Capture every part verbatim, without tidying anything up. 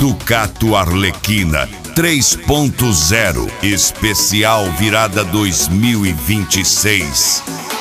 Ducato Arlequina três ponto zero, especial virada dois mil e vinte e seis.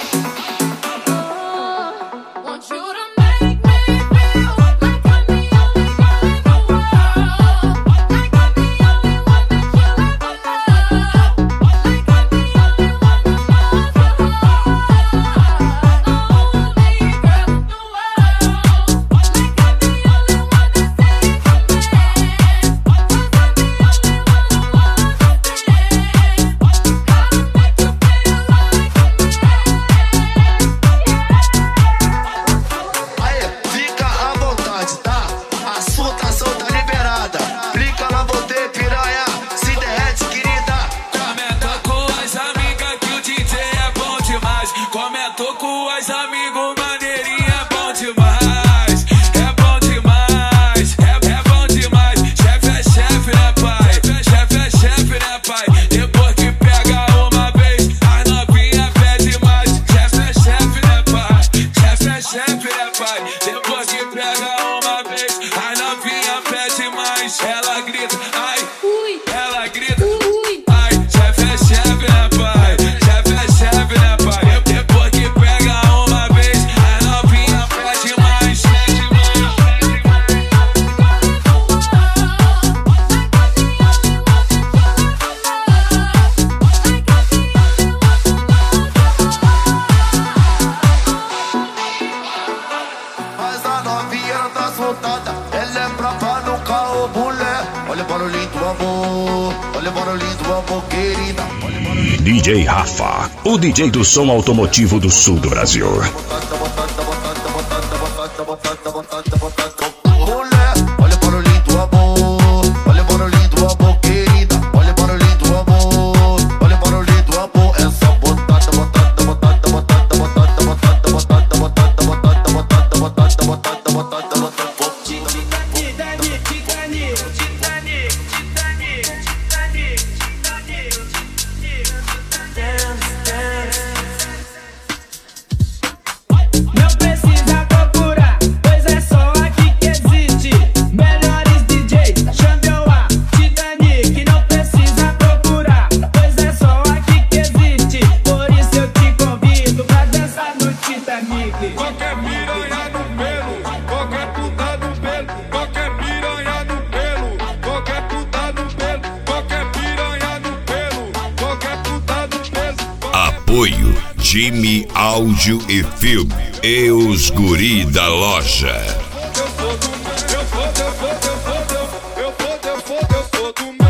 Tô com as amigos, maneirinha é bom demais. É bom demais, é, é bom demais. Chefe é chefe, né, pai? Chefe é chefe, né, pai? Depois que pega uma vez, as novinha pede mais. Chefe é chefe, né, pai? Chefe é chefe, né, pai? Depois que pega uma vez, as novinha pede mais. Ela grita, ai, ui. Ela grita, ui. Ai, chefe é chefe, né, pai? Chefe é chefe, né, pai? Depois que pega uma vez, a novinha pede mais, pede mais, pede mais. Mas a novinha não tá soltada, ela é brava no carro, mulher. Olha o barulhinho do amor, olha o barulhinho do amor, querida. D J Rafa, o D J do som automotivo do sul do Brasil. Mulher, olha o barulhinho do amor, olha o barulhinho do amor, querida. Olha o barulhinho do amor, olha o barulhinho do amor. É só botada, botada, botada, botada, botada, botada, botada, botada, botada, botada, botada, botada, botada, botada. Não precisa procurar, pois é só aqui que existe. Melhores D Js, Xambioá, Titanic. Não precisa procurar, pois é só aqui que existe. Por isso eu te convido pra dançar no Titanic. Qualquer piranha no pelo, qualquer puta no pelo, qualquer piranha no pelo, qualquer puta no pelo, qualquer piranha no pelo, qualquer puta no pelo. Apoio Jimmy Áudio e Filme e os guri da loja. Eu sou do, eu sou, eu sou, eu sou, eu sou, eu sou, eu sou, eu sou do